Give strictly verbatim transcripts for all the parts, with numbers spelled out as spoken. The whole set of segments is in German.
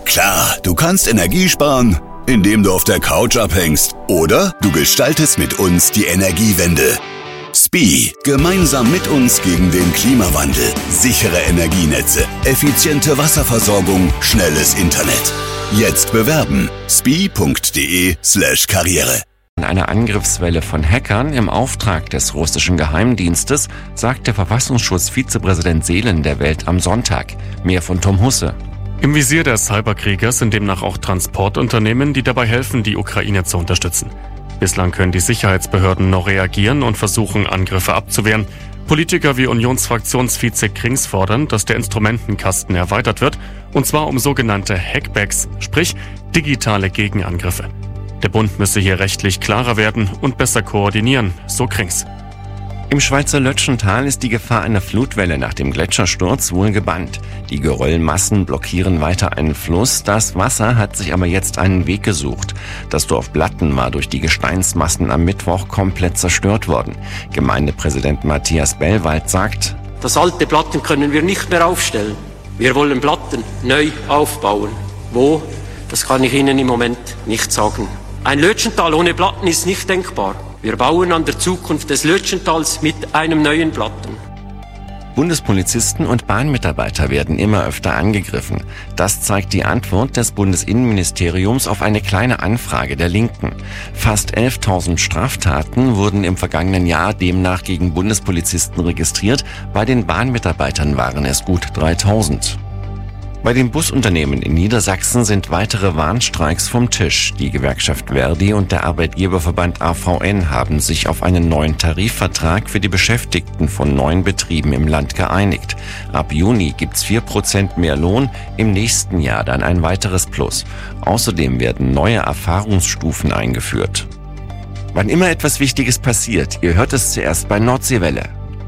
Klar, du kannst Energie sparen, indem du auf der Couch abhängst. Oder du gestaltest mit uns die Energiewende. S P I, gemeinsam mit uns gegen den Klimawandel. Sichere Energienetze, effiziente Wasserversorgung, schnelles Internet. Jetzt bewerben. spi.de slash Karriere. Eine Angriffswelle von Hackern im Auftrag des russischen Geheimdienstes, sagt der Verfassungsschutz-Vizepräsident Seelen der Welt am Sonntag. Mehr von Tom Husse. Im Visier der Cyberkrieger sind demnach auch Transportunternehmen, die dabei helfen, die Ukraine zu unterstützen. Bislang können die Sicherheitsbehörden noch reagieren und versuchen, Angriffe abzuwehren. Politiker wie Unionsfraktionsvize Krings fordern, dass der Instrumentenkasten erweitert wird, und zwar um sogenannte Hackbacks, sprich digitale Gegenangriffe. Der Bund müsse hier rechtlich klarer werden und besser koordinieren, so Krings. Im Schweizer Lötschental ist die Gefahr einer Flutwelle nach dem Gletschersturz wohl gebannt. Die Geröllmassen blockieren weiter einen Fluss, das Wasser hat sich aber jetzt einen Weg gesucht. Das Dorf Blatten war durch die Gesteinsmassen am Mittwoch komplett zerstört worden. Gemeindepräsident Matthias Bellwald sagt: Das alte Blatten können wir nicht mehr aufstellen. Wir wollen Blatten neu aufbauen. Wo? Das kann ich Ihnen im Moment nicht sagen. Ein Lötschental ohne Blatten ist nicht denkbar. Wir bauen an der Zukunft des Lötschentals mit einem neuen Blatten. Bundespolizisten und Bahnmitarbeiter werden immer öfter angegriffen. Das zeigt die Antwort des Bundesinnenministeriums auf eine kleine Anfrage der Linken. Fast elftausend Straftaten wurden im vergangenen Jahr demnach gegen Bundespolizisten registriert. Bei den Bahnmitarbeitern waren es gut dreitausend. Bei den Busunternehmen in Niedersachsen sind weitere Warnstreiks vom Tisch. Die Gewerkschaft Verdi und der Arbeitgeberverband A V N haben sich auf einen neuen Tarifvertrag für die Beschäftigten von neun Betrieben im Land geeinigt. Ab Juni gibt's vier Prozent mehr Lohn, im nächsten Jahr dann ein weiteres Plus. Außerdem werden neue Erfahrungsstufen eingeführt. Wann immer etwas Wichtiges passiert, ihr hört es zuerst bei Nordseewelle.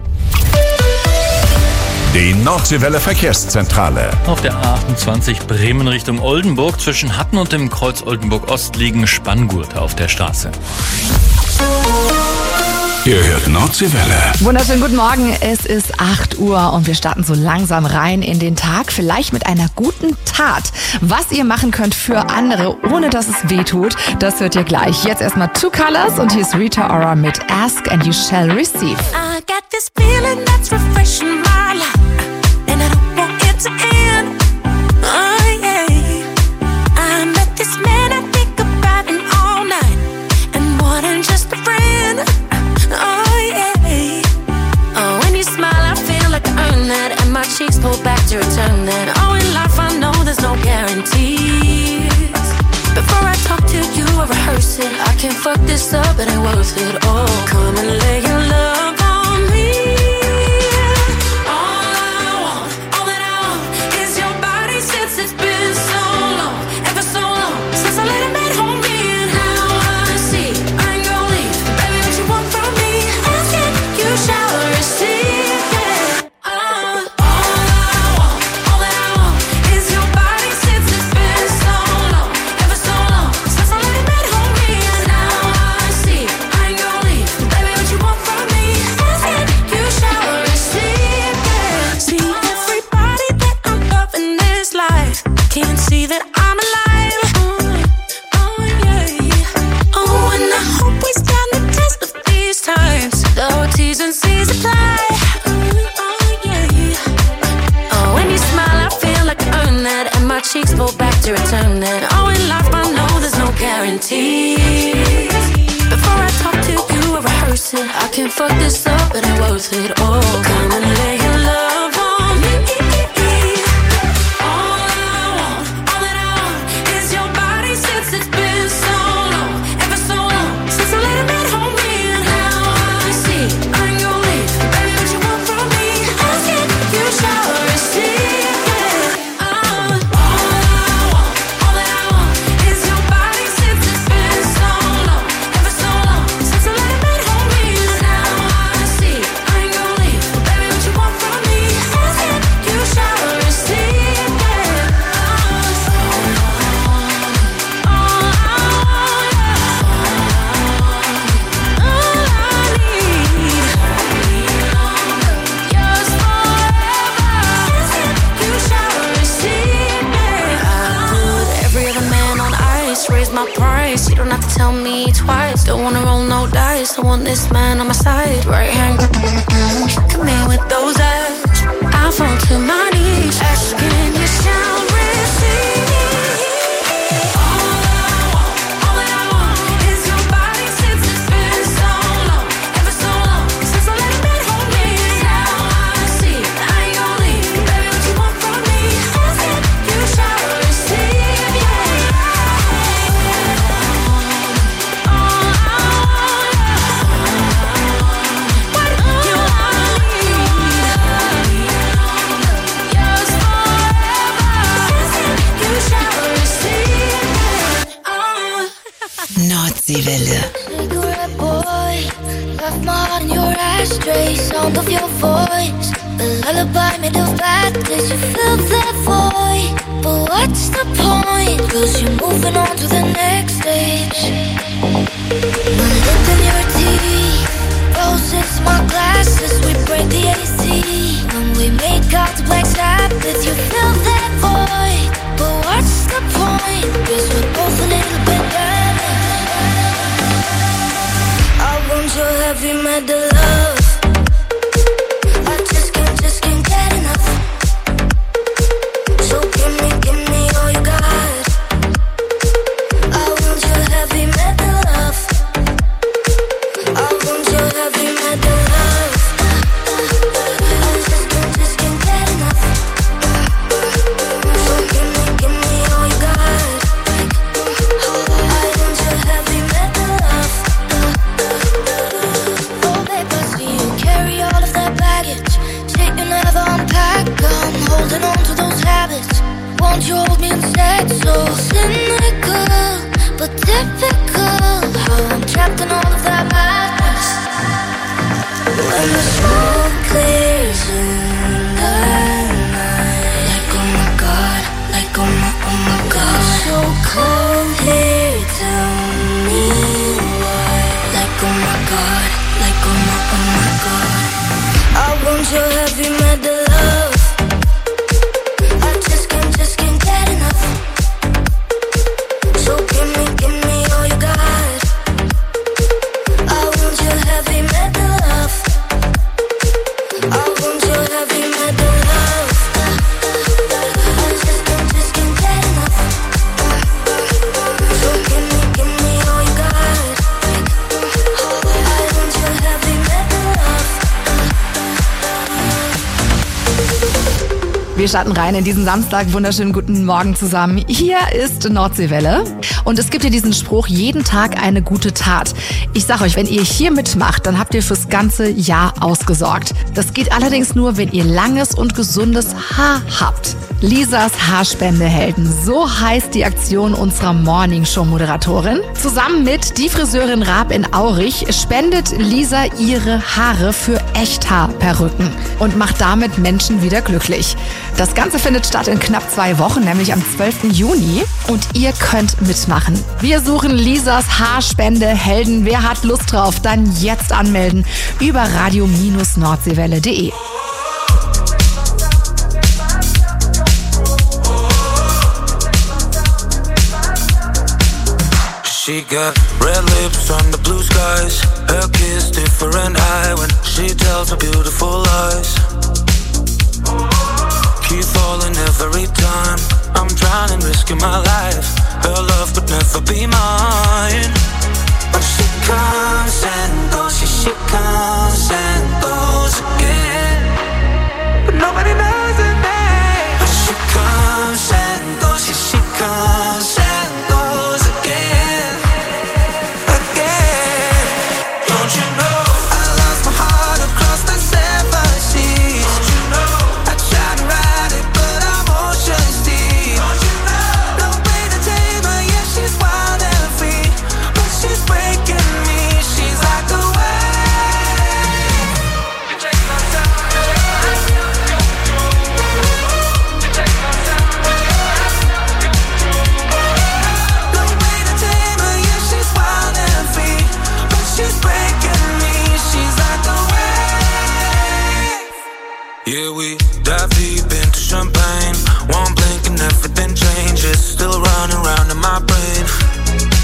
Die Nordseewelle Verkehrszentrale. Auf der A achtundzwanzig Bremen Richtung Oldenburg zwischen Hatten und dem Kreuz Oldenburg Ost liegen Spanngurte auf der Straße. Ihr hört Nordseewelle. Wunderschönen guten Morgen, es ist acht Uhr und wir starten so langsam rein in den Tag, vielleicht mit einer guten Tat. Was ihr machen könnt für andere, ohne dass es weh tut, das hört ihr gleich. Jetzt erstmal Two Colors und hier ist Rita Ora mit Ask and You Shall Receive. I got this feeling that's refreshing my life, and I don't want it to end. Oh yeah, I met this man I think about him all night, and more than just a friend. Oh yeah, oh when you smile I feel like I earned that, and my cheeks pull back to return that. Oh in life I know there's no guarantees. Before I talk to you I rehearse it. I can't fuck this up, it ain't worth it. Oh come and lay your love on me. All I want, all that I want is your body, since it's been so long, ever so long since I let a man hold me. And now I see I ain't gonna leave, baby, what you want from me, ask it, you shall receive, yeah. Uh, all I want, all that I want is your body, since it's been so long, ever so long since I let a man hold me. And now I see I ain't gonna leave, baby, what you want from me, ask it, you shall receive, yeah. See everybody that I'm loving this life, can't see that I'm alive. Oh, oh yeah. Oh, and I hope we stand the test of these times. The T's and C's apply. Oh yeah. Oh, when you smile I feel like I earned that, and my cheeks pull back to return that. Oh, in life I know there's no guarantees. Before I talk to you I rehearse it. I can't fuck this up, it ain't worth it. Oh, come and lay your love on me. All I want, all that I want is your body, since it's been so long, ever so long since I let a man hold me. And now I see I ain't gonna leave, baby, what you want from me, ask it, you shall receive, yeah. Uh, all I want, all that I want is your body, since it's been so long, ever so long since I let a man hold me. And now I see I ain't gonna leave, my price. You don't have to tell me twice. Don't wanna roll no dice. I want this man on my side. Right hand, come in with those eyes. I fall to my knees, asking you shall receive. Nordseewelle. Cigarette boy, left my heart in your ashtray. Sound of your voice, the lullaby made of bad days. You filled that void, but what's the point? Cause you're moving on to the next stage. When I look in your teeth, roses, my glasses, we break the A C. When we make out the Black Sabbath, you fill that void, but what's the point? Cause we're both a little bit damaged. I want your heavy metal love. I just can't, just can't get enough. So give me, give me all you got. I want your heavy metal love. I want your heavy metal love. I just can't, just can't get enough. So give me, give me all you got. I want your heavy metal love. Oh babe, I see you carry all of that baggage. Shit you never unpack. I'm holding on to those habits. Won't you hold me instead? So cynical, but typical. How I'm trapped in all of that madness. When the smoke clears in the night, like oh my god, like oh my, oh my god. So cold here, tell me why. Like oh my god, like oh my, oh my god. I want your heavy metal love. I just can't, just can't get enough. So give me, give me all you got. I want your heavy metal love. I want your heavy metal love. I just can't, just can't get enough. So give me, give me all you got. I want your heavy metal love. Wir starten rein in diesen Samstag. Wunderschönen guten Morgen zusammen. Hier ist Nordseewelle. Und es gibt hier diesen Spruch, jeden Tag eine gute Tat. Ich sag euch, wenn ihr hier mitmacht, dann habt ihr fürs ganze Jahr ausgesorgt. Das geht allerdings nur, wenn ihr langes und gesundes Haar habt. Lisas Haarspendehelden, so heißt die Aktion unserer Morningshow-Moderatorin. Zusammen mit die Friseurin Raab in Aurich spendet Lisa ihre Haare für Echthaarperücken und macht damit Menschen wieder glücklich. Das Ganze findet statt in knapp zwei Wochen, nämlich am zwölften Juni. Und ihr könnt mitmachen. Wir suchen Lisas Haarspendehelden. Wer hat Lust drauf? Dann jetzt anmelden über radio Bindestrich nordseewelle punkt de. She got red lips on the blue skies. Her kiss different high when she tells her beautiful lies. Keep falling every time. I'm drowning, risking my life. Her love could never be mine. But she comes and goes, yeah, she comes and goes again. But nobody knows her name. But she comes and goes, yeah, she comes and goes again. Again. Don't you know I lost my heart across the seven seas? Don't you know I tried to ride it but I'm ocean deep? Don't you know no way to tame her, yeah, she's wild and free. But she's breaking me, she's like a wave. You take my time. You take my time. No way to tame her, yeah, she's wild and free. But she's breaking me, she's like a wave. Yeah, we dive deep into champagne. One blink and everything changes. Still running round in my brain.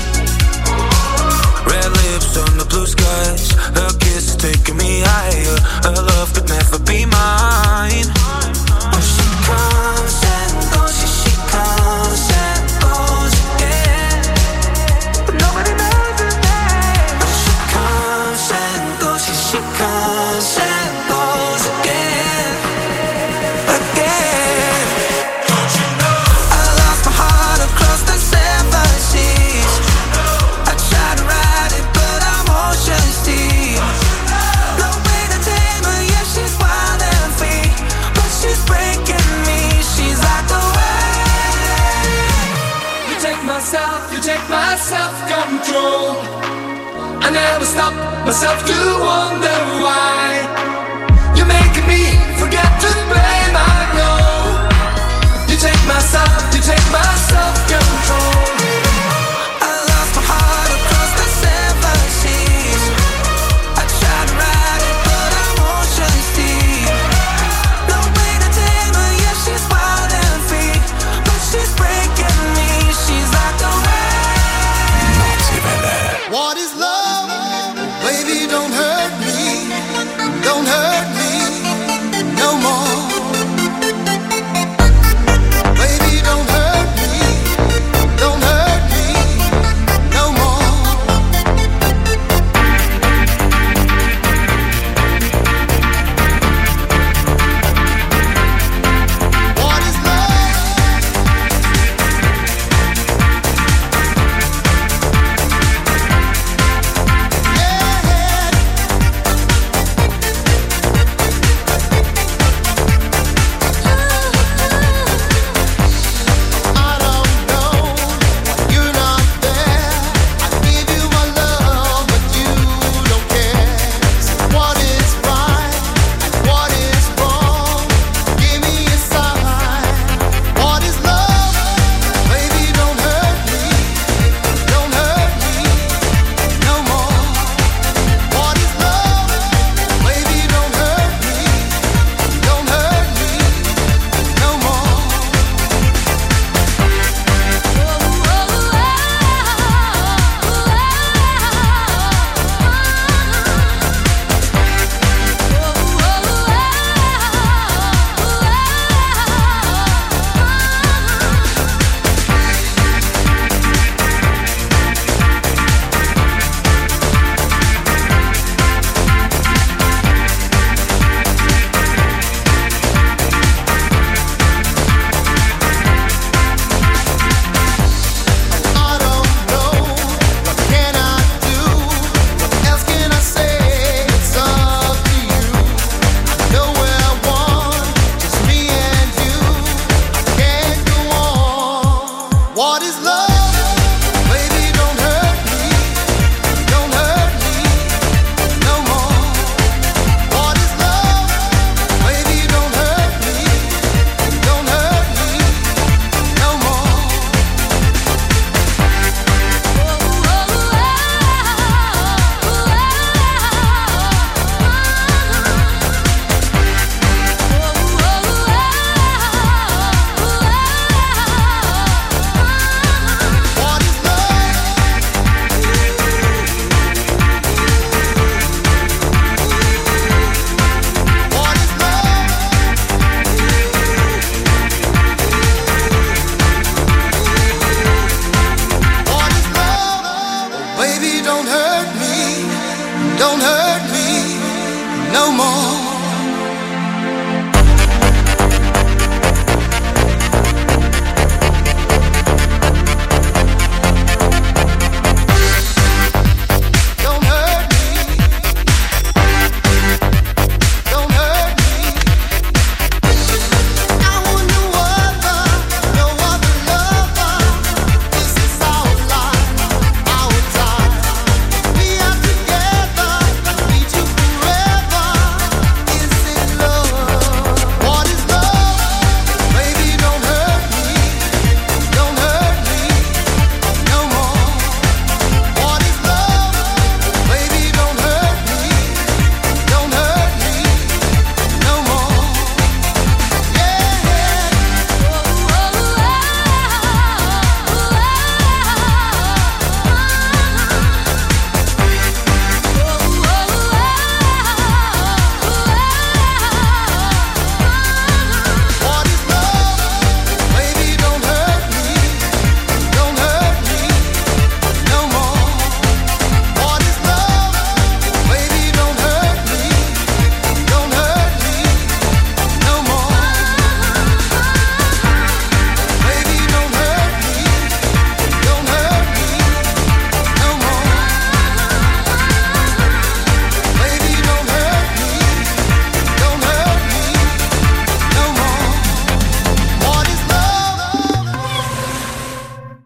you take my self-control. I never stop myself to wonder why you're making me forget to blame. I know you take my self, you take my self-control. I lost my heart across the seven seas. I tried to ride it, but emotions deep. No way to tame her, yeah, she's wild and free, but she's breaking me. She's like the rain. Nazi-Welle. What is love? Baby, don't hurt me. Don't hurt me no more. Baby, don't hurt me. Don't hurt me no more. What is love? I don't know, you're not there. I give you my love, but you don't care. So what is right and what is wrong? Give me a sign. What is love? Baby, don't hurt me. Don't hurt me no more. What is love? Baby, don't hurt me. Don't hurt me no more. I don't know, what can I do? What else can I say? It's up to you. I know where I want, just me and you. I can't go on. What is love? Baby, don't hurt me. Don't hurt me no more. What is love? Baby, don't hurt me. Don't hurt me no more.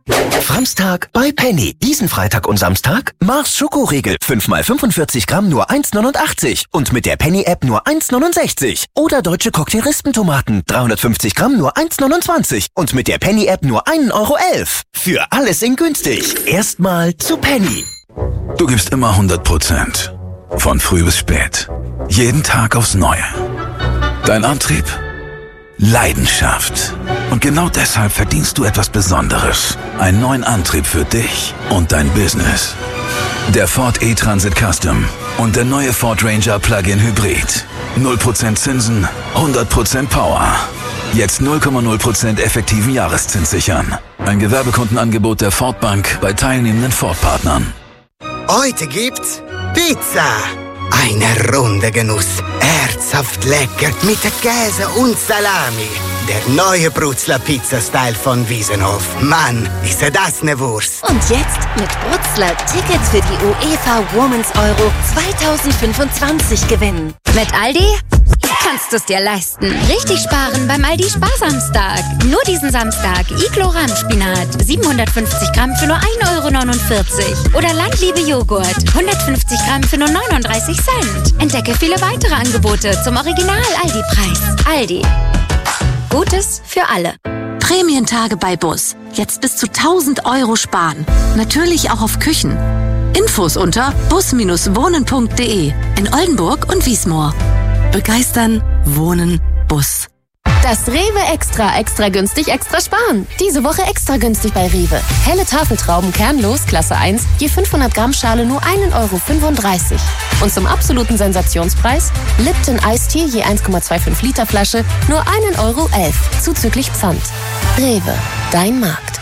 Franztag bei Penny. Diesen Freitag und Samstag Mars Schokoriegel. fünf mal fünfundvierzig Gramm nur eins neunundachtzig. Und mit der Penny-App nur eins neunundsechzig. Oder deutsche Cocktail-Rispentomaten. dreihundertfünfzig Gramm nur eins neunundzwanzig. Und mit der Penny-App nur ein Euro elf. Für alles in günstig. Erstmal zu Penny. Du gibst immer hundert Prozent. Von früh bis spät. Jeden Tag aufs Neue. Dein Antrieb? Leidenschaft. Und genau deshalb verdienst du etwas Besonderes. Einen neuen Antrieb für dich und dein Business. Der Ford E-Transit Custom und der neue Ford Ranger Plug-in Hybrid. null Prozent Zinsen, hundert Prozent Power. Jetzt null Komma null Prozent effektiven Jahreszins sichern. Ein Gewerbekundenangebot der Ford Bank bei teilnehmenden Ford-Partnern. Heute gibt's Pizza. Eine runde Genuss. Herzhaft lecker mit Käse und Salami. Der neue Brutzler Pizza-Style von Wiesenhof. Mann, ist das ne Wurst. Und jetzt mit Brutzler Tickets für die UEFA Women's Euro zweitausendfünfundzwanzig gewinnen. Mit Aldi kannst du es dir leisten. Richtig sparen beim Aldi Sparsamstag. Nur diesen Samstag Iglo Rahmspinat. siebenhundertfünfzig Gramm für nur ein Euro neunundvierzig. Oder Landliebe Joghurt. hundertfünfzig Gramm für nur neununddreißig Cent. Entdecke viele weitere Angebote zum Original-Aldi-Preis. Aldi. Gutes für alle. Prämientage bei Bus. Jetzt bis zu tausend Euro sparen. Natürlich auch auf Küchen. Infos unter bus Bindestrich wohnen Punkt de in Oldenburg und Wiesmoor. Begeistern, wohnen, Bus. Das Rewe Extra, extra günstig, extra sparen. Diese Woche extra günstig bei Rewe. Helle Tafeltrauben kernlos, Klasse eins, je fünfhundert Gramm Schale nur ein Euro fünfunddreißig. Und zum absoluten Sensationspreis Lipton Eistee je eins Komma fünfundzwanzig Liter Flasche nur ein Euro elf, zuzüglich Pfand. Rewe, dein Markt.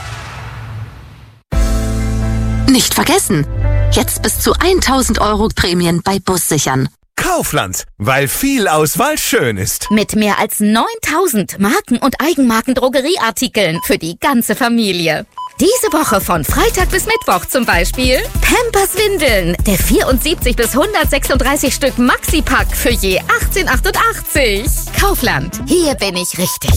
Nicht vergessen, jetzt bis zu tausend Euro Prämien bei Bus sichern. Kaufland, weil viel Auswahl schön ist. Mit mehr als neuntausend Marken- und Eigenmarken-Drogerieartikeln für die ganze Familie. Diese Woche von Freitag bis Mittwoch zum Beispiel Pampers Windeln, der vierundsiebzig bis hundertsechsunddreißig Stück Maxi-Pack für je achtzehn achtundachtzig. Kaufland, hier bin ich richtig.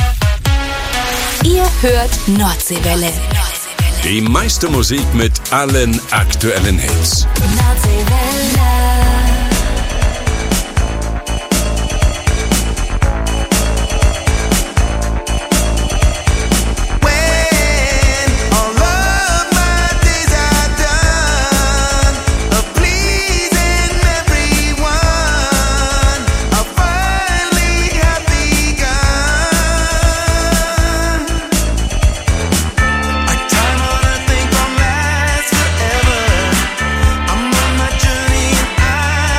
Ihr hört Nordseewelle. Die meiste Musik mit allen aktuellen Hits. Nordseewelle. I'm on my journey and I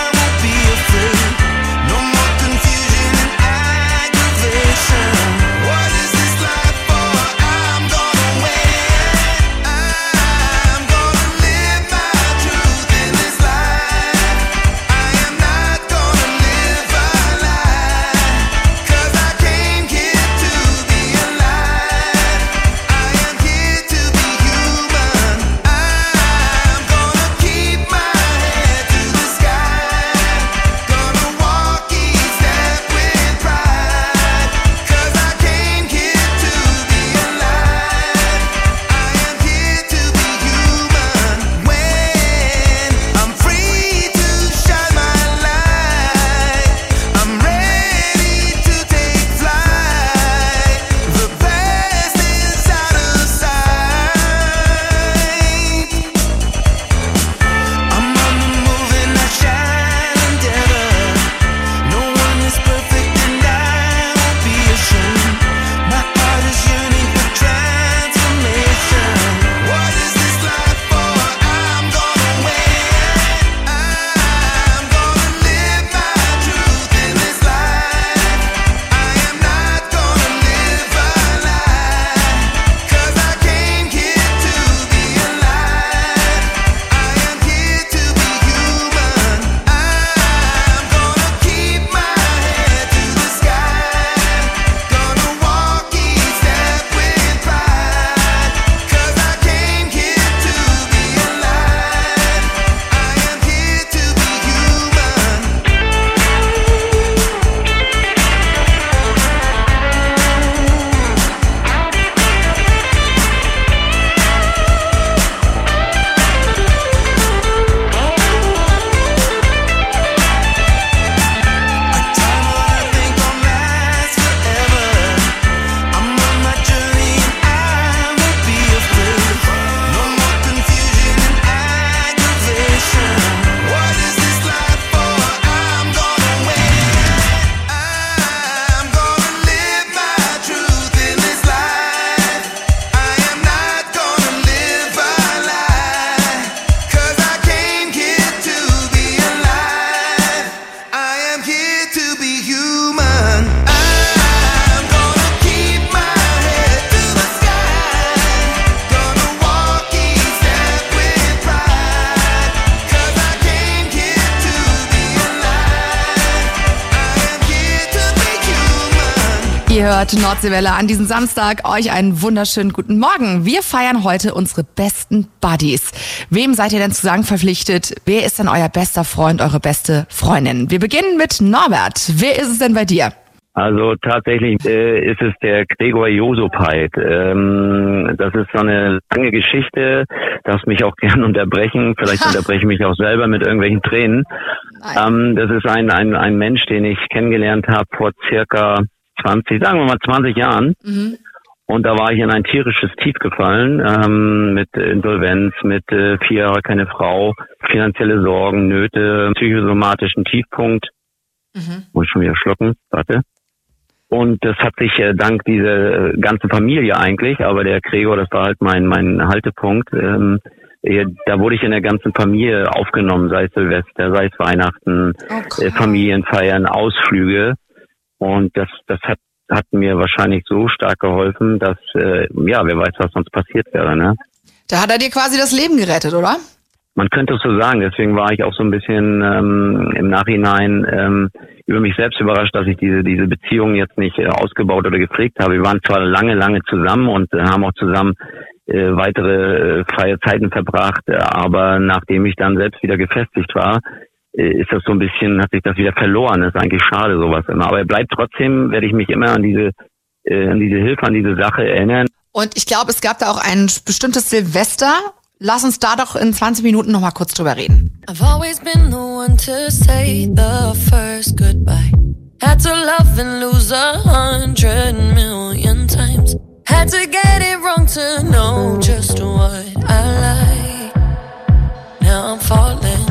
Ihr hört Nordseewelle an diesem Samstag. Euch einen wunderschönen guten Morgen. Wir feiern heute unsere besten Buddies. Wem seid ihr denn zu sagen verpflichtet? Wer ist denn euer bester Freund, eure beste Freundin? Wir beginnen mit Norbert. Wer ist es denn bei dir? Also tatsächlich äh, ist es der Gregor Josopait. Ähm, das ist so eine lange Geschichte, darfst mich auch gern unterbrechen. Vielleicht unterbreche ich mich auch selber mit irgendwelchen Tränen. Ähm, das ist ein, ein, ein Mensch, den ich kennengelernt habe vor circa zwanzig, sagen wir mal zwanzig Jahren. Mhm. Und da war ich in ein tierisches Tief gefallen, ähm, mit Insolvenz, mit äh, vier Jahre keine Frau, finanzielle Sorgen, Nöte, psychosomatischen Tiefpunkt. Mhm. Muss ich schon wieder schlucken, warte. Und das hat sich äh, dank dieser ganzen Familie eigentlich, aber der Gregor, das war halt mein mein Haltepunkt, ähm, äh, da wurde ich in der ganzen Familie aufgenommen, sei es Silvester, sei es Weihnachten, okay. äh, Familienfeiern, Ausflüge. Und das das hat hat mir wahrscheinlich so stark geholfen, dass, äh, ja, wer weiß, was sonst passiert wäre, ne? Da hat er dir quasi das Leben gerettet, oder? Man könnte es so sagen, deswegen war ich auch so ein bisschen ähm, im Nachhinein ähm, über mich selbst überrascht, dass ich diese diese Beziehung jetzt nicht äh, ausgebaut oder gepflegt habe. Wir waren zwar lange, lange zusammen und äh, haben auch zusammen äh, weitere äh, freie Zeiten verbracht, äh, aber nachdem ich dann selbst wieder gefestigt war, äh, ist das so ein bisschen, hat sich das wieder verloren. Das ist eigentlich schade, sowas immer. Aber er bleibt trotzdem, werde ich mich immer an diese äh, an diese Hilfe, an diese Sache erinnern. Und ich glaube, es gab da auch ein bestimmtes Silvester. Lass uns da doch in zwanzig Minuten noch mal kurz drüber reden. I've always been the one to say the first goodbye. Had to love and lose a hundred million times. Had to get it wrong to know just what I like. Now I'm falling.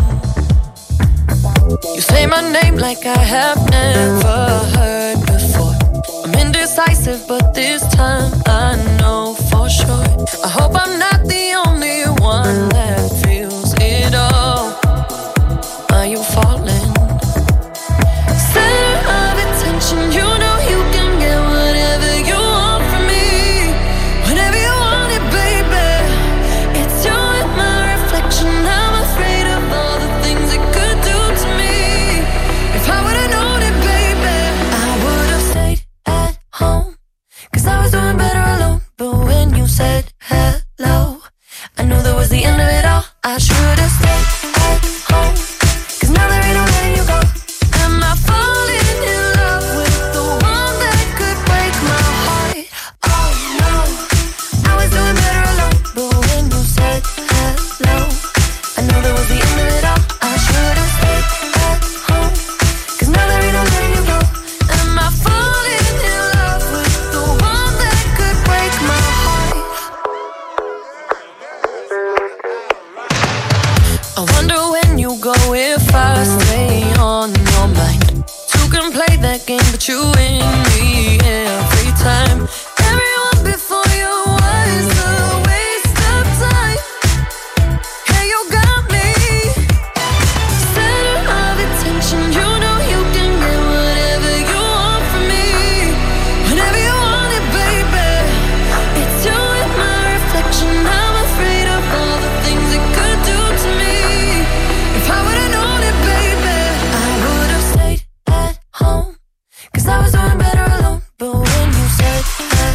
You say my name like I have never heard before. I'm indecisive, but this time I know for sure. I hope I'm not the only one that feels it all. Are you falling? Center of attention, you know you can get whatever you want from me. Whenever you want it, baby. It's you and my reflection. I'm afraid of all the things it could do to me. If I would've known it, baby, I would've stayed at home. Cause I was doing better alone. But when you said hello, I knew that was the end of it all. I should've stayed at home. Cause now there ain't no letting you go. Am I falling in love with the one that could break my heart? Oh no, I was doing better alone. But when you said hello, I knew that was the end of it all. I should've stayed at home. Cause now there ain't no letting you go. Am I falling in love with the one that could break my heart? I wonder when you go if I stay on your mind. Two can play that game, but you win me every time. Everyone before you was a waste of time. Hey, you got me. Center of attention, you know you can get whatever you want from me. Whenever you want it, baby. It's you and my reflection. I'm afraid of all the things it could do to me. If I would've known it, baby, I would've stayed at home. Cause I was doing better alone. But when you said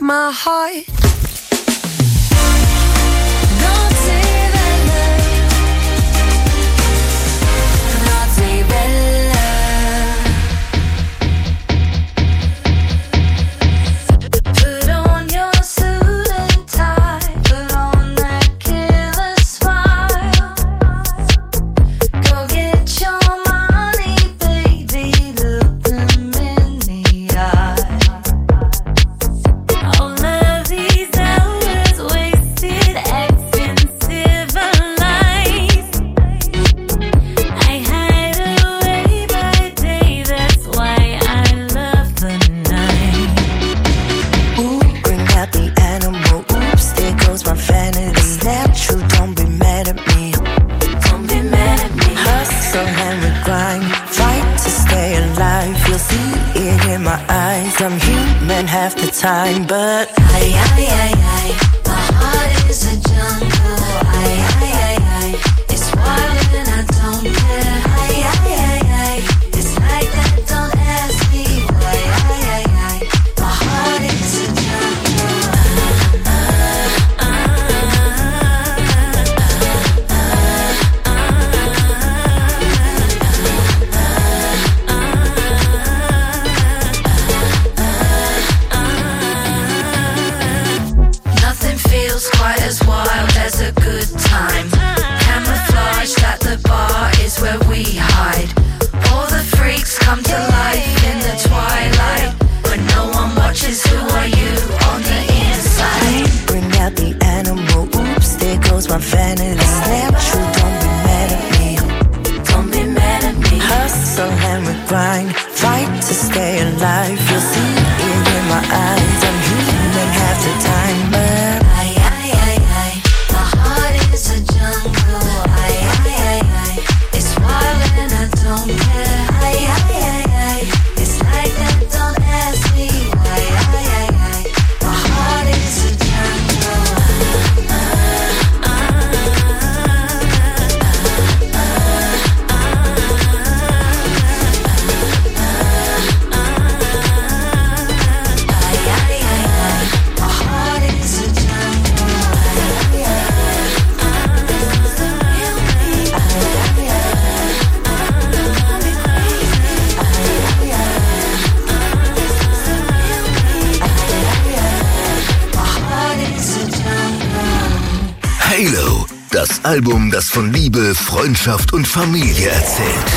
my heart. Time, but I, I, I, I, my heart is a jungle. I, I, I, I, it's wild and I don't care. I, I, I, I, it's like that. Don't ask me why. I, I, I, my heart is a jungle. Uh, uh, quite as wild as a good time. Camouflaged at the bar is where we hide. All the freaks come to life in the twilight. When no one watches, who are you on the inside? Bring out the animal, oops, there goes my vanity. Natural, don't be mad at me. Don't be mad at me. Hustle and we grind, fight to stay alive. You'll see it in my eyes. I'm human half the time, but Halo, das Album, das von Liebe, Freundschaft und Familie erzählt.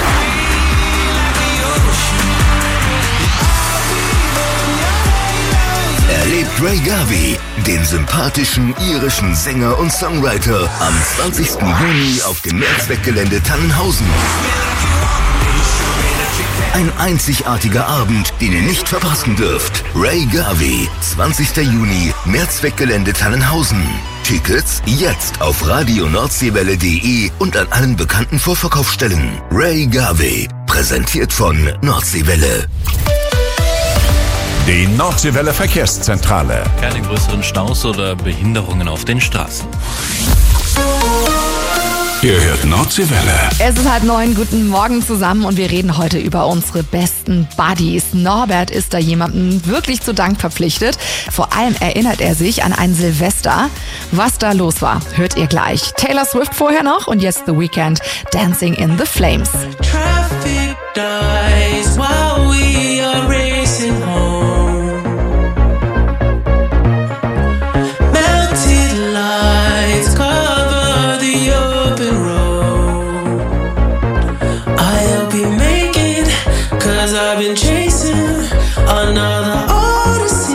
Erlebt Ray Garvey, den sympathischen irischen Sänger und Songwriter, am zwanzigsten Juni auf dem Mehrzweckgelände Tannenhausen. Ein einzigartiger Abend, den ihr nicht verpassen dürft. Ray Garvey, zwanzigsten Juni, Mehrzweckgelände Tannenhausen. Tickets jetzt auf radio nordseewelle punkt de und an allen bekannten Vorverkaufsstellen. Ray Garvey, präsentiert von Nordseewelle. Die Nordseewelle Verkehrszentrale. Keine größeren Staus oder Behinderungen auf den Straßen. Ihr hört Nordseewelle. Es ist halb neun, guten Morgen zusammen und wir reden heute über unsere besten Buddies. Norbert ist da jemandem wirklich zu Dank verpflichtet. Vor allem erinnert er sich an ein Silvester. Was da los war, hört ihr gleich. Taylor Swift vorher noch und jetzt The Weeknd, Dancing in the Flames. Traffic dies while we are racing home. Melted lights cover the open road. I'll be making, cause I've been chasing another odyssey.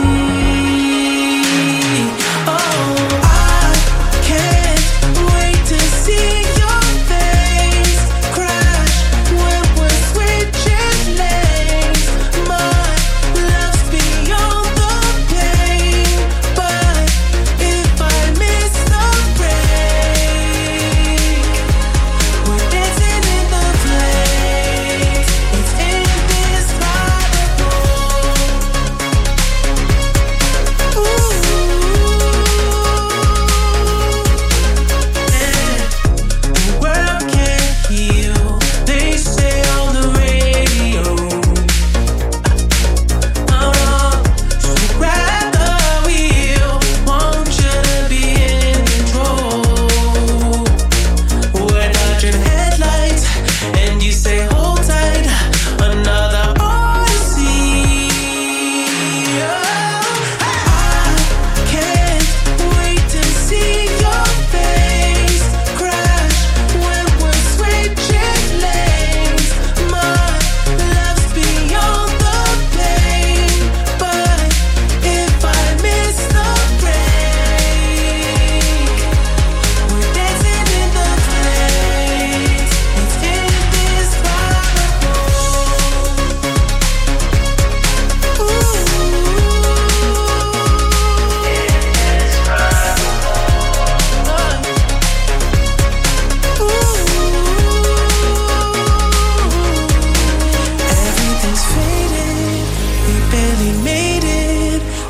Oh, I can't wait to see your face crash when we're switching lanes. My love's beyond the pain, but if I miss the break, we're dancing in the flames. It's indescribable.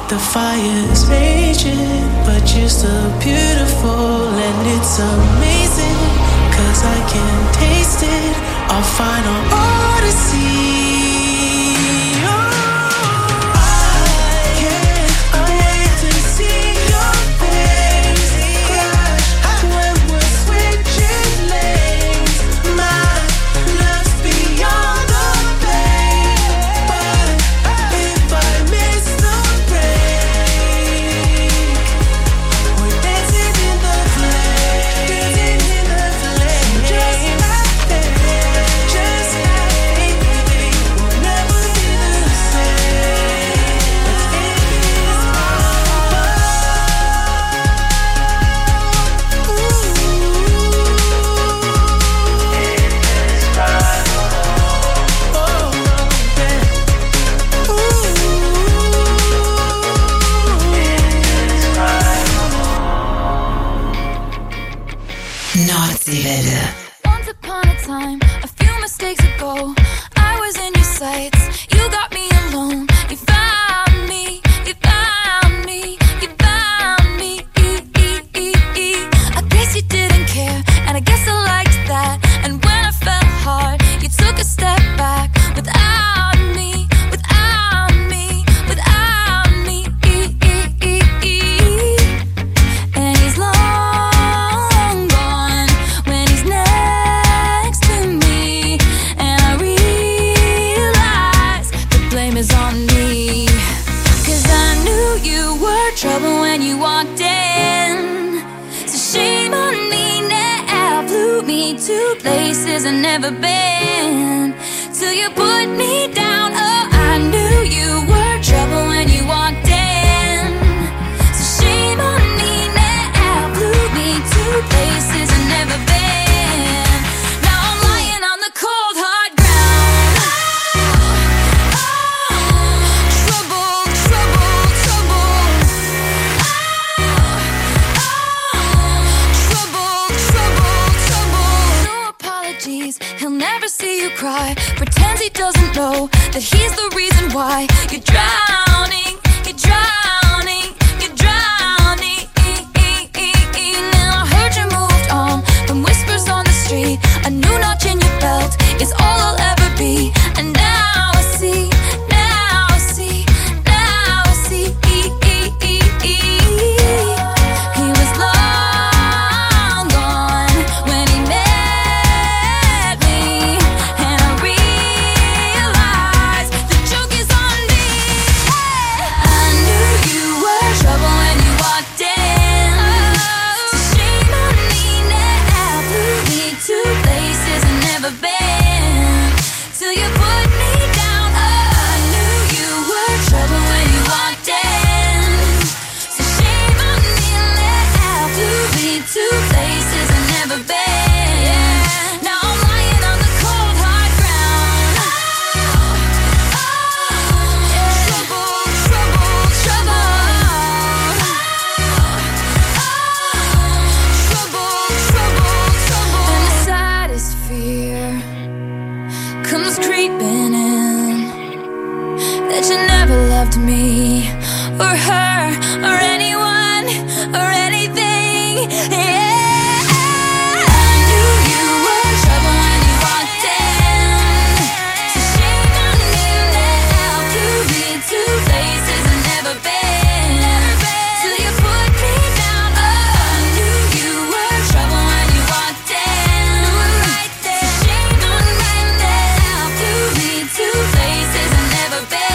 The fire's raging, but you're still beautiful. And it's amazing, cause I can taste it. Our final odyssey. Nordseewelle. Once upon a time, a few mistakes ago, I was in your sights. You got me alone. You found me. You found me. You found me. I guess you didn't care, and I guess I liked that. And when I fell hard, you took a step back without me. Without me. Without me. And he's long. Trouble when you walked in, so shame on me now. Blew me to places I've never been, till you put me down. Oh, I knew you were trouble when you walked in, so shame on me now. Blew me to places I've never been. Now I'm lying on the cold hard ground. Oh, oh, trouble, trouble, trouble. He'll never see you cry. Pretends he doesn't know that he's the reason why you're drowning. You're drowning. You're drowning. Now I heard you moved on from whispers on the street. A new notch in your belt is all I'll ever be. And now I see. Now I see. Now I see. He was long gone when he met. Me or her or anyone or anything. Yeah, I knew you were trouble when you walked in. So shame on me now. Blew me to places I've never been. Till you put me down. Oh, I knew you were trouble when you walked in. Right there. So shame on me now. Blew me to places I've never been.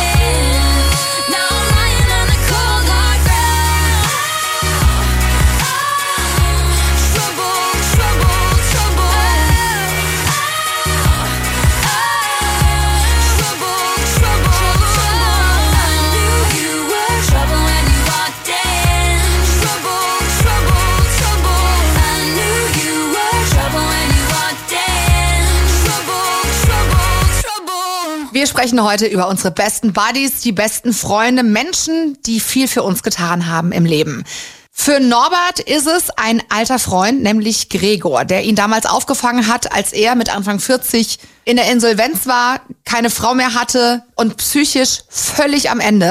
Wir sprechen heute über unsere besten Buddies, die besten Freunde, Menschen, die viel für uns getan haben im Leben. Für Norbert ist es ein alter Freund, nämlich Gregor, der ihn damals aufgefangen hat, als er mit Anfang vierzig in der Insolvenz war, keine Frau mehr hatte und psychisch völlig am Ende.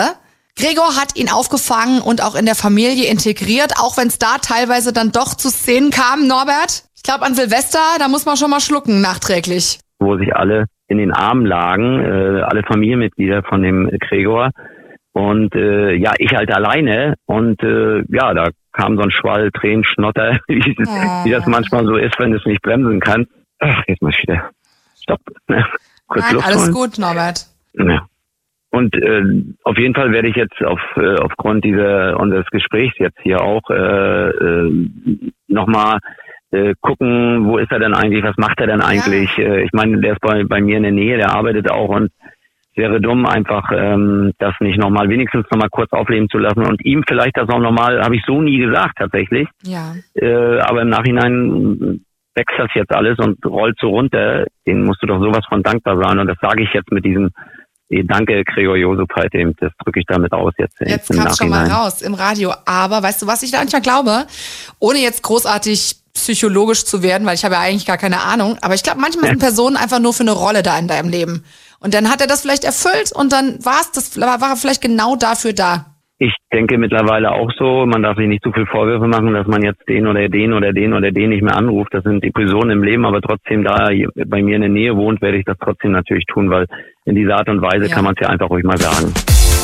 Gregor hat ihn aufgefangen und auch in der Familie integriert, auch wenn es da teilweise dann doch zu Szenen kam. Norbert, ich glaube an Silvester, da muss man schon mal schlucken nachträglich. Wo sich alle in den Armen lagen, äh, alle Familienmitglieder von dem Gregor. Und äh, ja, ich halt alleine. Und äh, ja, da kam so ein Schwall, Tränen, Schnotter, wie, oh. wie das manchmal so ist, wenn du es nicht bremsen kannst. Ach, jetzt mal wieder. Stopp. Ne? Kurz Nein, Luft alles holen. gut, Norbert. Ja. Und äh, auf jeden Fall werde ich jetzt auf äh, aufgrund dieser unseres Gesprächs jetzt hier auch äh, äh, nochmal äh, gucken, wo ist er denn eigentlich, was macht er denn eigentlich? Ja. Äh, ich meine, der ist bei, bei mir in der Nähe, der arbeitet auch und wäre dumm, einfach ähm, das nicht nochmal, wenigstens nochmal kurz aufleben zu lassen und ihm vielleicht das auch nochmal, habe ich so nie gesagt tatsächlich. Ja. Äh, aber im Nachhinein wächst das jetzt alles und rollt so runter, den musst du doch sowas von dankbar sein und das sage ich jetzt mit diesem Danke, Gregor Josepheit, eben, das drücke ich damit aus jetzt. Jetzt im kam es schon mal Nachhinein. raus im Radio. Aber weißt du, was ich da manchmal glaube? Ohne jetzt großartig psychologisch zu werden, weil ich habe ja eigentlich gar keine Ahnung. Aber ich glaube, manchmal sind Personen einfach nur für eine Rolle da in deinem Leben. Und dann hat er das vielleicht erfüllt und dann war es das, war er vielleicht genau dafür da. Ich denke mittlerweile auch so, man darf sich nicht zu viel Vorwürfe machen, dass man jetzt den oder den oder den oder den nicht mehr anruft. Das sind die Personen im Leben, aber trotzdem, da er bei mir in der Nähe wohnt, werde ich das trotzdem natürlich tun, weil in dieser Art und Weise Ja. kann man es ja einfach ruhig mal sagen.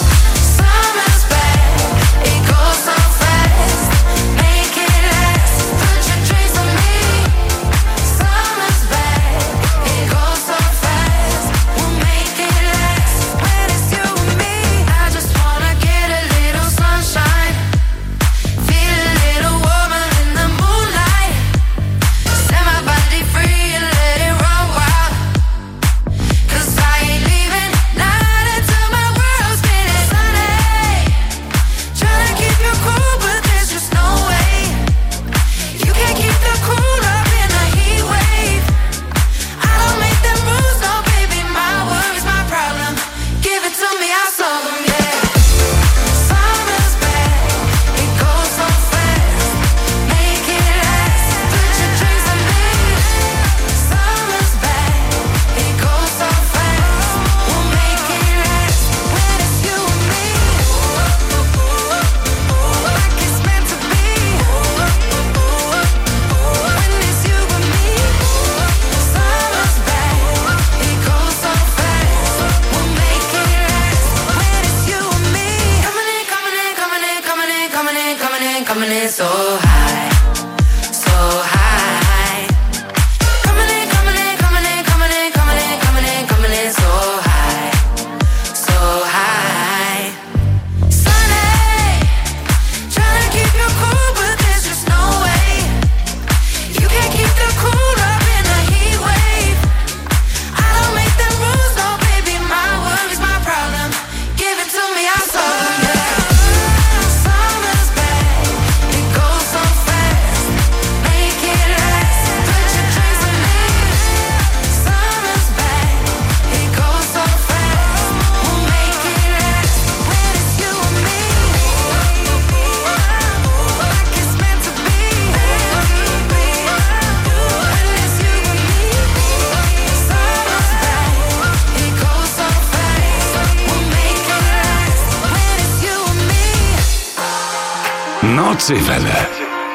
Nordseewelle.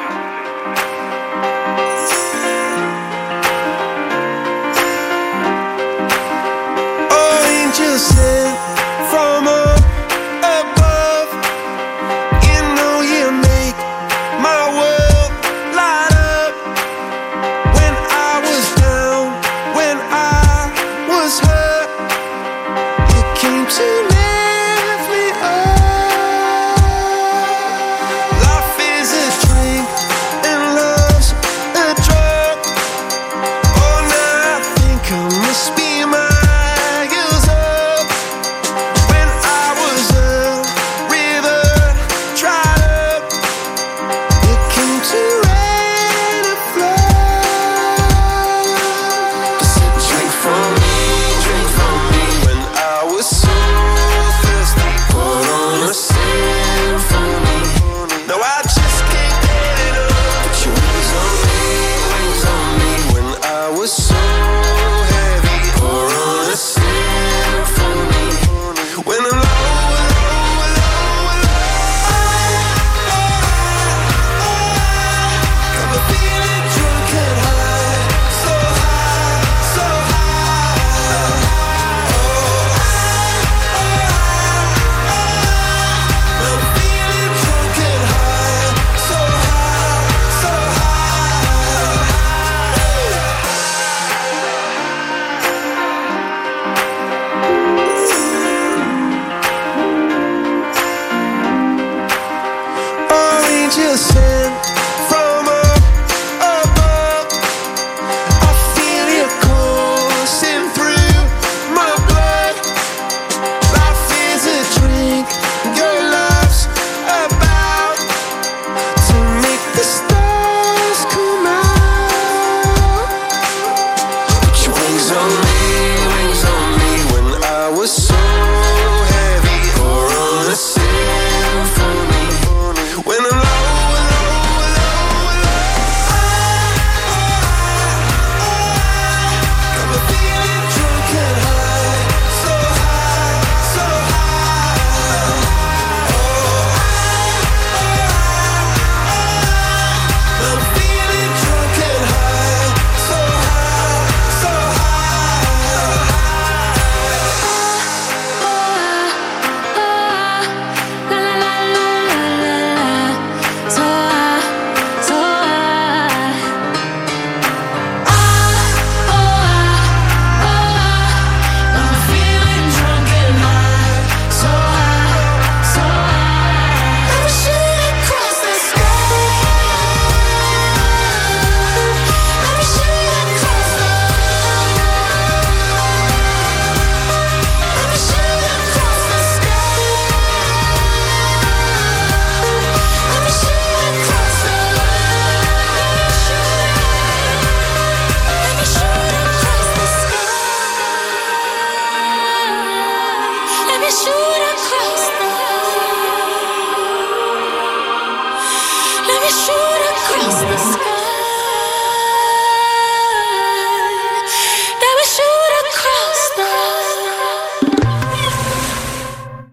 Angels sent from up above. You know you make my world light up. When I was down, when I was hurt, you came to lift me up. Life is a dream.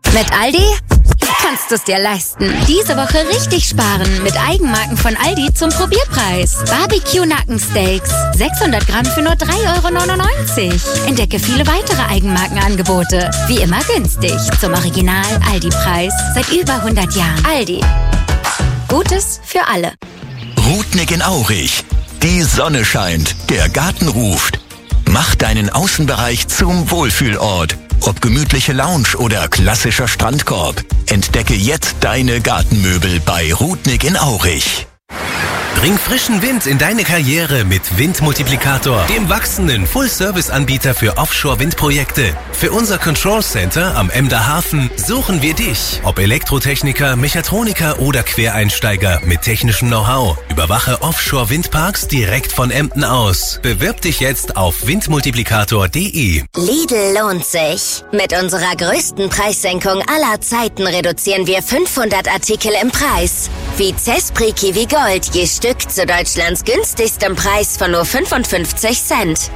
Mit Aldi kannst du es dir leisten. Diese Woche richtig sparen mit Eigenmarken von Aldi zum Probierpreis. Barbecue-Nackensteaks, sechshundert Gramm für nur drei Euro neunundneunzig. Entdecke viele weitere Eigenmarkenangebote. Wie immer günstig. Zum Original-Aldi-Preis seit über hundert Jahren. Aldi. Gutes für alle. Rudnick in Aurich. Die Sonne scheint, der Garten ruft. Mach deinen Außenbereich zum Wohlfühlort. Ob gemütliche Lounge oder klassischer Strandkorb. Entdecke jetzt deine Gartenmöbel bei Rudnick in Aurich. Bring frischen Wind in deine Karriere mit Windmultiplikator, dem wachsenden Full-Service-Anbieter für Offshore-Windprojekte. Für unser Control Center am Emder Hafen suchen wir dich. Ob Elektrotechniker, Mechatroniker oder Quereinsteiger mit technischem Know-how. Überwache Offshore-Windparks direkt von Emden aus. Bewirb dich jetzt auf windmultiplikator punkt de. Lidl lohnt sich. Mit unserer größten Preissenkung aller Zeiten reduzieren wir fünfhundert Artikel im Preis. Wie Zespri Kiwi Gold, je Stück zu Deutschlands günstigstem Preis von nur fünfundfünfzig Cent.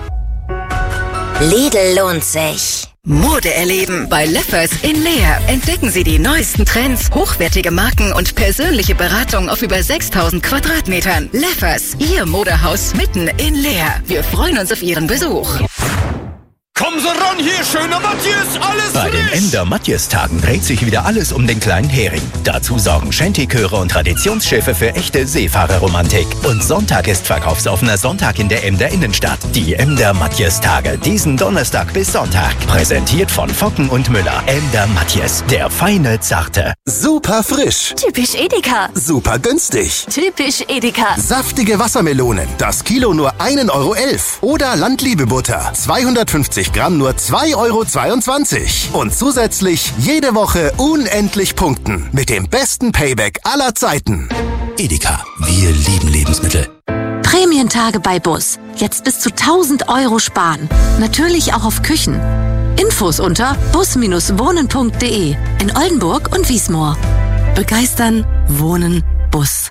Lidl lohnt sich. Mode erleben bei Leffers in Leer. Entdecken Sie die neuesten Trends, hochwertige Marken und persönliche Beratung auf über sechstausend Quadratmetern. Leffers, Ihr Modehaus mitten in Leer. Wir freuen uns auf Ihren Besuch. Kommen Sie ran hier, schöner Matthias, alles Bei den frisch! Emder Matthias-Tagen dreht sich wieder alles um den kleinen Hering. Dazu sorgen Shantychöre und Traditionsschiffe für echte Seefahrerromantik. Und Sonntag ist verkaufsoffener Sonntag in der Emder Innenstadt. Die Emder Matthias-Tage, diesen Donnerstag bis Sonntag. Präsentiert von Focken und Müller. Emder Matthias, der feine, zarte. Super frisch. Typisch Edeka. Super günstig. Typisch Edeka. Saftige Wassermelonen. Das Kilo nur ein Euro elf. Oder Landliebe-Butter. zweihundertfünfzig Gramm nur zwei Euro zweiundzwanzig. Und zusätzlich jede Woche unendlich punkten. Mit dem besten Payback aller Zeiten. Edeka. Wir lieben Lebensmittel. Prämientage bei Bus. Jetzt bis zu tausend Euro sparen. Natürlich auch auf Küchen. Infos unter bus wohnen punkt de in Oldenburg und Wiesmoor. Begeistern, wohnen, Bus.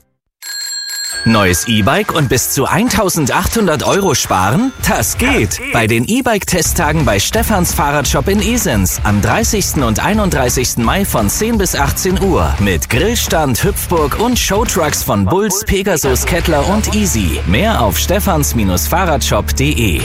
Neues E-Bike und bis zu eintausendachthundert Euro sparen? Das geht! Bei den E-Bike-Testtagen bei Stefans Fahrradshop in Esens am dreißigsten und einunddreißigsten Mai von zehn bis achtzehn Uhr. Mit Grillstand, Hüpfburg und Showtrucks von Bulls, Pegasus, Kettler und Easy. Mehr auf stefans Fahrradshop punkt de.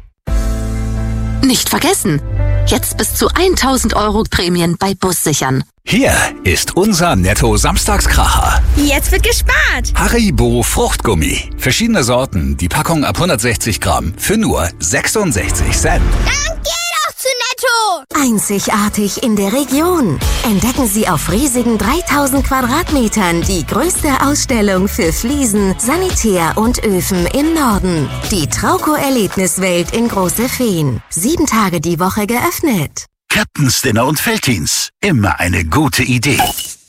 Nicht vergessen! Jetzt bis zu tausend Euro Prämien bei Bus sichern. Hier ist unser Netto-Samstagskracher. Jetzt wird gespart. Haribo Fruchtgummi. Verschiedene Sorten, die Packung ab hundertsechzig Gramm für nur sechsundsechzig Cent. Dann geh doch zu Netto. Einzigartig in der Region. Entdecken Sie auf riesigen dreitausend Quadratmetern die größte Ausstellung für Fliesen, Sanitär und Öfen im Norden. Die Trauco-Erlebniswelt in Große Feen. Sieben Tage die Woche geöffnet. Captain's Dinner und Felddienst. Immer eine gute Idee.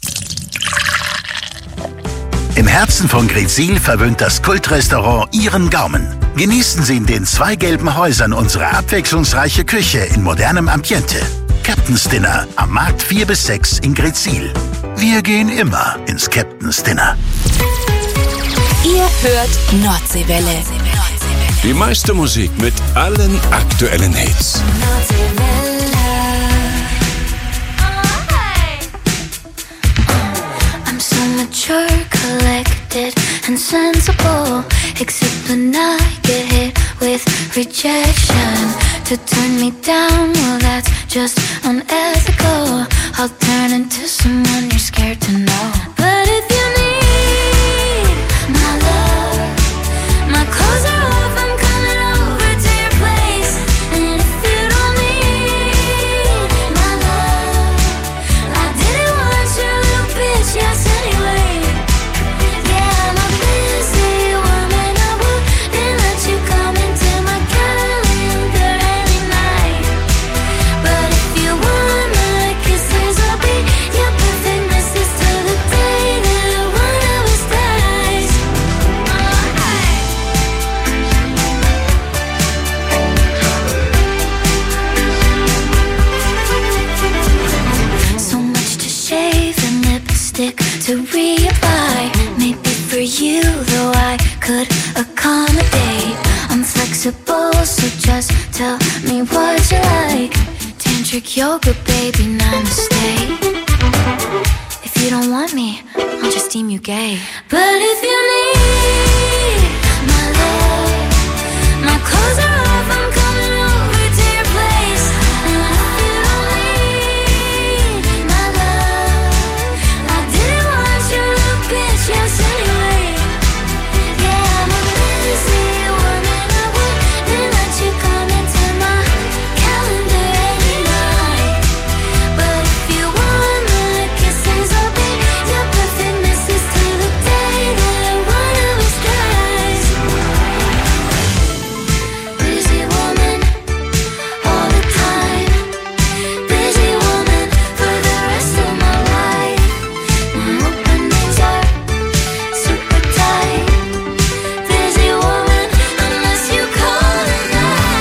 Im Herzen von Gretzil verwöhnt das Kultrestaurant Ihren Gaumen. Genießen Sie in den zwei gelben Häusern unsere abwechslungsreiche Küche in modernem Ambiente. Captain's Dinner am Markt vier bis sechs in Gretzil. Wir gehen immer ins Captain's Dinner. Ihr hört Nordseewelle. Die meiste Musik mit allen aktuellen Hits. I'm so mature, collected and sensible. Except when I get hit with rejection. To turn me down, well that's just unethical. I'll turn into someone you're scared to know. But if you need my love, my clothes are off, I'm coming over to your place. And if you don't need my love, I didn't want your little bitch, yes anyway. Yeah, I'm a busy woman, I wouldn't let you come into my calendar any night. But if you want my kisses, I'll be your perfect missus till the day that one of us dies. So much to shave and lipstick to reapply. Maybe for you, though I could accommodate. I'm flexible, so just tell me what you like. Tantric yoga, baby, namaste. you gay. But if you need my love, my clothes are off, I'm coming over to your place. And if you don't need my love, I didn't want you to bitch, yes anyway. Yeah, I'm a busy woman, I wouldn't let you come into my calendar any night. But if you want my kisses, I'll be your perfect missus till the day that one of us dies. Busy woman, all the time. Busy woman for the rest of my life. My openings are super tight. Busy woman, unless you call it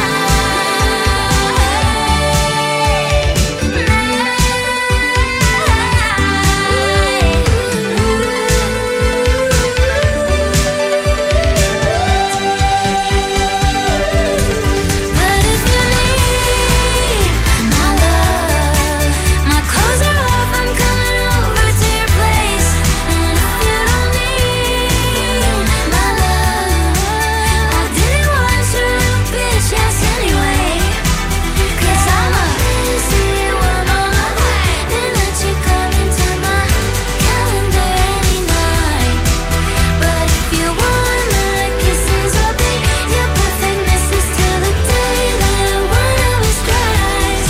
But if you need my love, my clothes are off, I'm coming over to your place. And if you don't need my love, I didn't want you to bitch, yes anyway. Cause I'm a busy woman, I wouldn't let you come into my calendar any night. But if you want my kisses, I'll be your perfect missus till the day that one of us dies.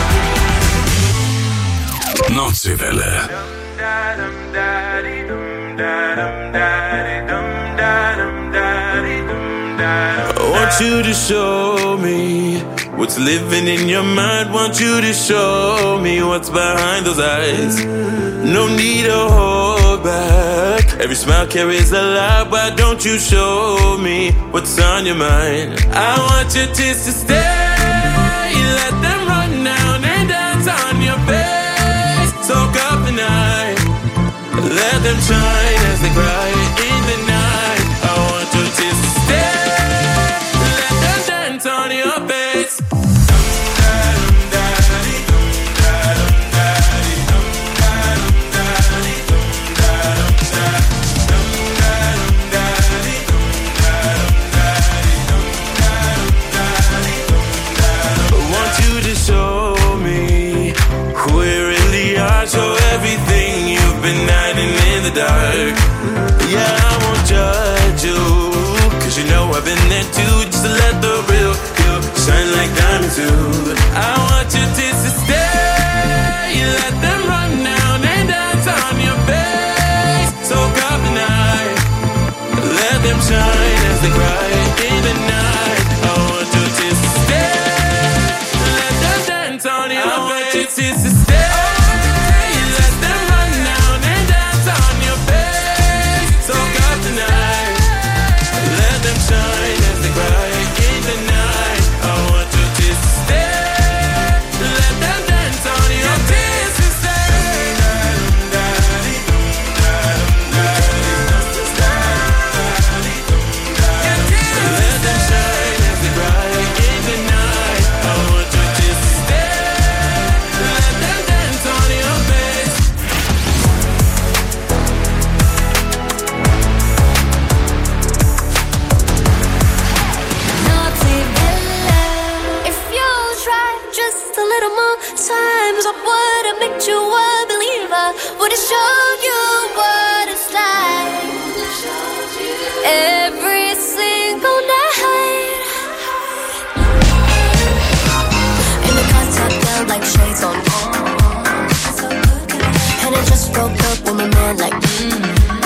Nordseewelle. I want you to show me what's living in your mind. Want you to show me what's behind those eyes. No need to hold back. Every smile carries a lot. Why don't you show me what's on your mind? I want your tears to stay. Let them run down and dance on your face. Soak up the night. Let them shine as they cry in the night. I want your tears to stay. Let them dance on your face. I want you to show me who we really are. Show everything you've been hiding in the dark. Yeah, I won't judge you, cause you know I've been there too. Just to let the real you shine like diamonds do. I want your tears to stay. Let them run down and dance on your face. Soak up the night. Let them shine as they cry in the night. I want your tears to stay. Let them dance on your face. I want your tears to stay. Let them run down and dance on your face. Soak up the night. Let them shine as they cry in the night. I want your tears to stay. Let them dance on your tears to stay. Let them shine as they cry in the night. I want your tears to stay. Let them dance on your face. Naughty Bella, if you try just a little more times, I would have made you a believer. Would have showed you what it's like every single night. In the car top down like shades on, and I just broke up with my man like mm.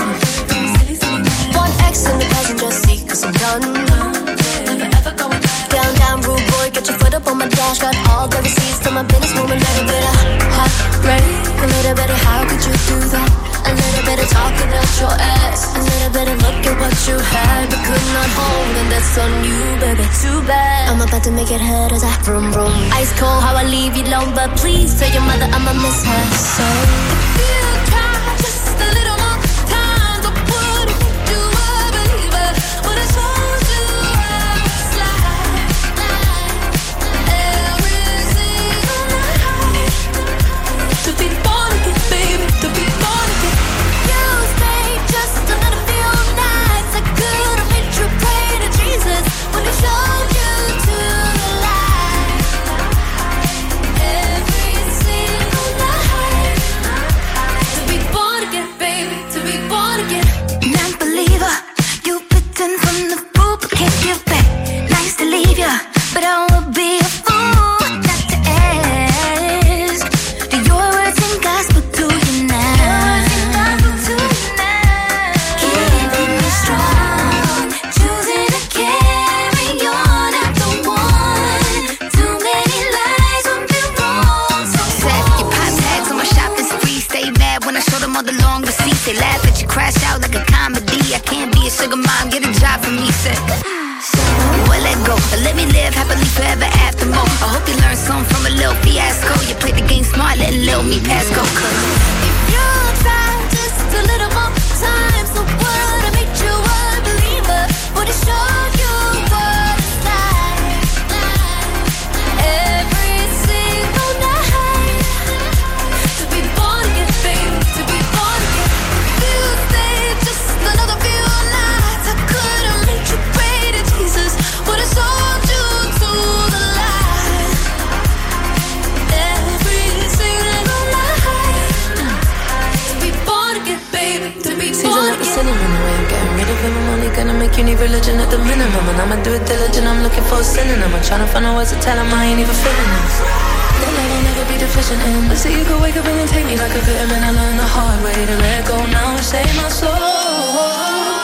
One X in the passenger seat cause I'm done. Down, down, rude boy, get your foot up on my dash. Got all the receipts to my business woman. Little bit of heartbreak, a little bit of how could you do that? A little bit of talking out your ass, a little bit of look at what you had but could not hold, and that's on you, baby. Too bad. I'm about to make it hurt as I vroom vroom. Ice cold, how I leave you alone, but please tell your mother I'ma miss her so. If you try just a little more times, I would have made you a believer. Would have told you I was like every single night. To be born again, baby, to be born again. You stay just when I show them all the long receipts. They laugh at you, crash out like a comedy. I can't be a sugar mom, get a job for me, said. Well, let go, let me live happily forever after more. I hope you learned something from a little fiasco. You played the game smart, letting little me pass go. Cause if you try just a little more time, so what? I made you a believer. Would it show you what it's like? Every single night. To be born again, baby, to be born again. You stay just another few nights. I could've made you pray to Jesus. Would have sold you to the light. Every single night. To be born again, baby, to be born again. Cinnamon, the way I'm getting rid of him, I'm only gonna make you need religion at the minimum. And I'ma do it diligent, I'm looking for a synonym. I'm trying to find out words to tell him I ain't even feeling this. That love I'll never be deficient in. But see, you could wake up and then take me like a vitamin. I learned the hard way to let go now and save my soul.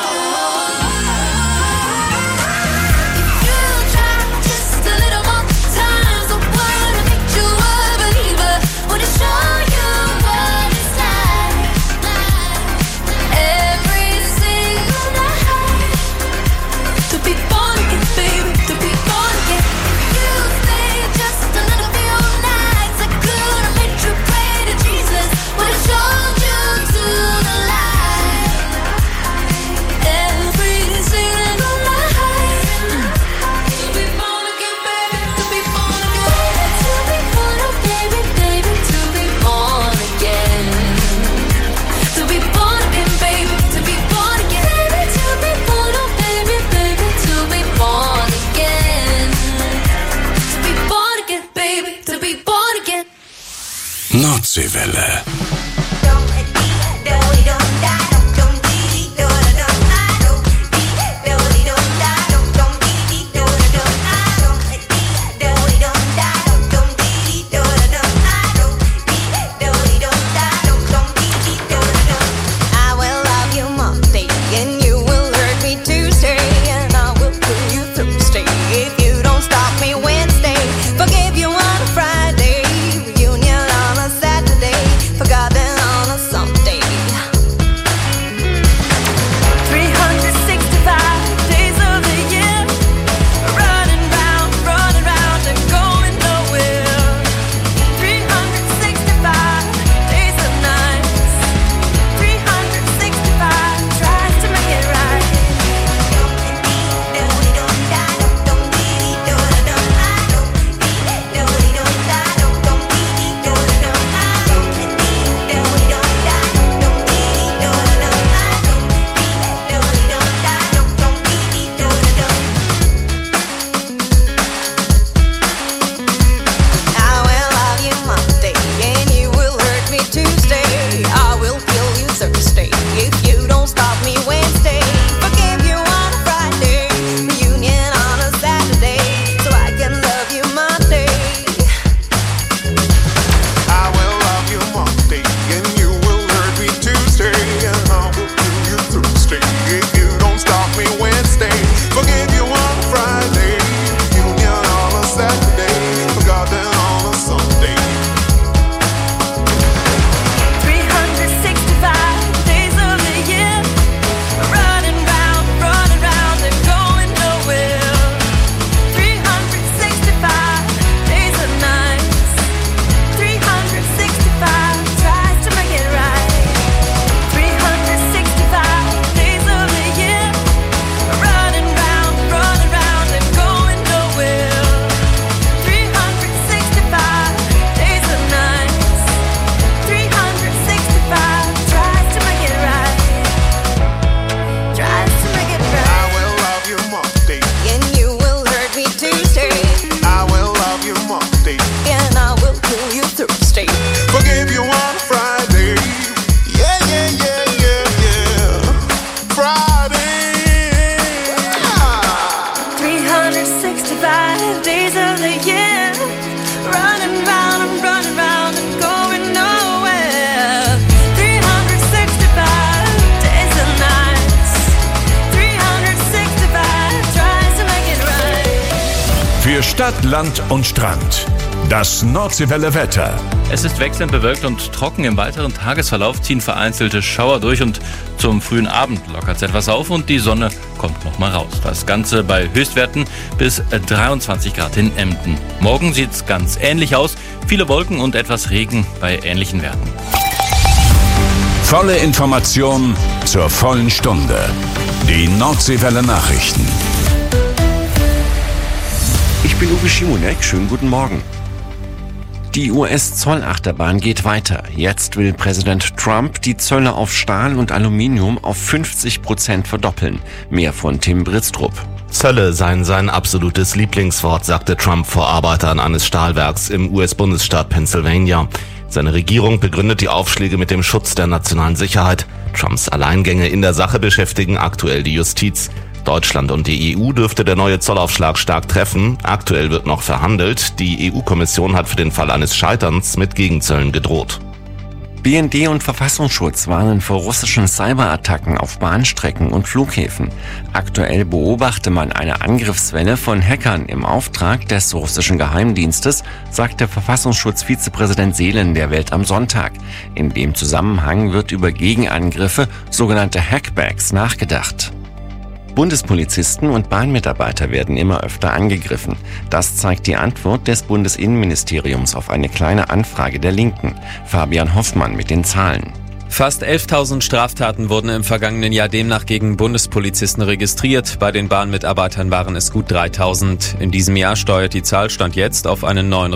Nocywelle. Für Stadt, Land und Strand. Das Nordseewelle-Wetter. Es ist wechselnd bewölkt und trocken. Im weiteren Tagesverlauf ziehen vereinzelte Schauer durch und zum frühen Abend lockert es etwas auf und die Sonne kommt noch mal raus. Das Ganze bei Höchstwerten bis dreiundzwanzig Grad in Emden. Morgen sieht es ganz ähnlich aus. Viele Wolken und etwas Regen bei ähnlichen Werten. Volle Information zur vollen Stunde. Die Nordseewelle-Nachrichten. Ich bin Uwe Schimonek. Schönen guten Morgen. Die U S-Zollachterbahn geht weiter. Jetzt will Präsident Trump die Zölle auf Stahl und Aluminium auf fünfzig Prozent verdoppeln. Mehr von Tim Britztrup. Zölle seien sein absolutes Lieblingswort, sagte Trump vor Arbeitern eines Stahlwerks im U S-Bundesstaat Pennsylvania. Seine Regierung begründet die Aufschläge mit dem Schutz der nationalen Sicherheit. Trumps Alleingänge in der Sache beschäftigen aktuell die Justiz. Deutschland und die E U dürfte der neue Zollaufschlag stark treffen. Aktuell wird noch verhandelt. Die E U-Kommission hat für den Fall eines Scheiterns mit Gegenzöllen gedroht. B N D und Verfassungsschutz warnen vor russischen Cyberattacken auf Bahnstrecken und Flughäfen. Aktuell beobachte man eine Angriffswelle von Hackern im Auftrag des russischen Geheimdienstes, sagte Verfassungsschutz-Vizepräsident Seelen der Welt am Sonntag. In dem Zusammenhang wird über Gegenangriffe, sogenannte Hackbacks, nachgedacht. Bundespolizisten und Bahnmitarbeiter werden immer öfter angegriffen. Das zeigt die Antwort des Bundesinnenministeriums auf eine kleine Anfrage der Linken. Fabian Hoffmann mit den Zahlen. Fast elftausend Straftaten wurden im vergangenen Jahr demnach gegen Bundespolizisten registriert. Bei den Bahnmitarbeitern waren es gut dreitausend. In diesem Jahr steuert die Zahl Stand jetzt auf einen neuen